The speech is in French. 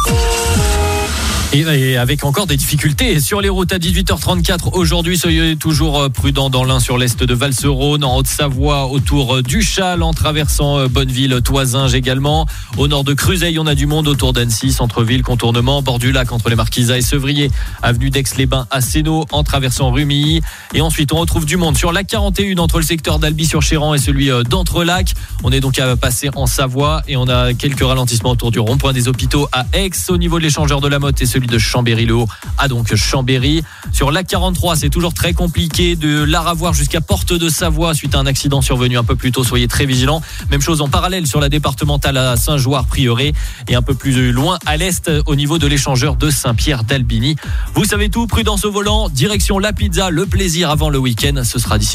Et avec encore des difficultés sur les routes à 18h34 aujourd'hui. Soyez toujours prudents dans l'Ain sur l'est de Valserone, en Haute-Savoie autour du Châle, en traversant Bonneville, Toisinges également. Au nord de Cruzeil, on a du monde autour d'Annecy, centre-ville, contournement, bord du lac entre les Marquisas et Sevrier, avenue d'Aix-les-Bains à Sénaux, en traversant Rumilly. Et ensuite, on retrouve du monde sur la 41 entre le secteur d'Albi-sur-Chéran et celui d'Entrelacs. On est donc à passer en Savoie et on a quelques ralentissements autour du rond-point des Hôpitaux à Aix. Au niveau de l'échangeur de la Motte et celui de Chambéry-le-Haut à donc Chambéry. Sur l'A43, c'est toujours très compliqué de l'Aravoire jusqu'à Porte de Savoie suite à un accident survenu un peu plus tôt. Soyez très vigilants. Même chose en parallèle sur la départementale à Saint-Jouard-Prieuré et un peu plus loin à l'est au niveau de l'échangeur de Saint-Pierre d'Albigny. Vous savez tout, prudence au volant, direction la pizza, le plaisir avant le week-end. Ce sera d'ici